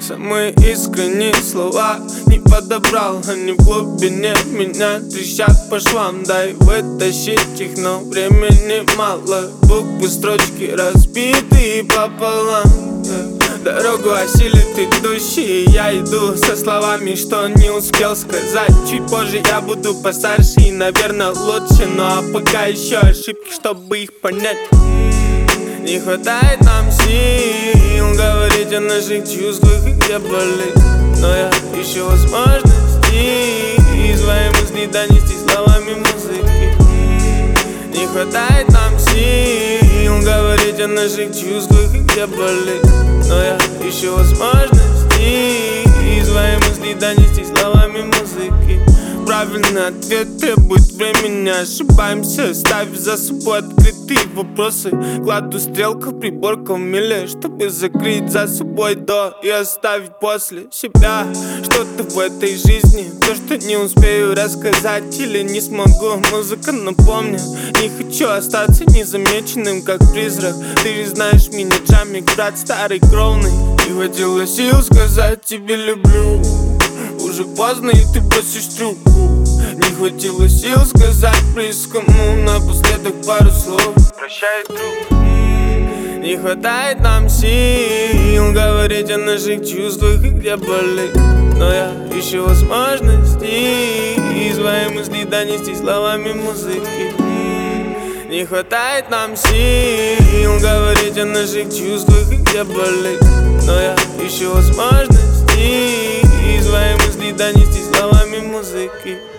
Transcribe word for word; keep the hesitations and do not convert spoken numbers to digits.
Самые искренние слова не подобрал, они в глубине меня трещат по швам. Дай вытащить их, но времени мало. Буквы, строчки разбиты пополам. Дорогу осилит идущий, я иду со словами, что не успел сказать. Чуть позже я буду постарше и, наверное, лучше, но а пока еще ошибки, чтобы их понять. Не хватает нам сил говорить о наших чувствах и где болит, но я ищу возможности свои мысли донести словами музыки. Не хватает нам сил говорить о наших чувствах и где болит, но я ищу возможности свои мысли донести словами музыки. Правильный ответ требует времени, ошибаемся, ставь за собой открытые вопросы. Кладу стрелку, приборку в миле, чтобы закрыть за собой до и оставить после себя что-то в этой жизни, то, что не успею рассказать или не смогу. Музыка напомнит, не хочу остаться незамеченным, как призрак. Ты же знаешь меня, Джамик, брат старый кровный. Не хватило сил сказать тебе люблю, уже поздно и ты бросишь трубку. Не хватило сил сказать близкому напоследок пару слов. Прощай, друг. Не хватает нам сил говорить о наших чувствах и где болит, но я ищу возможности свои мысли донести словами музыки. Не хватает нам сил говорить о наших чувствах и где болит, но я ищу возможности свои мысли донести словами музыки.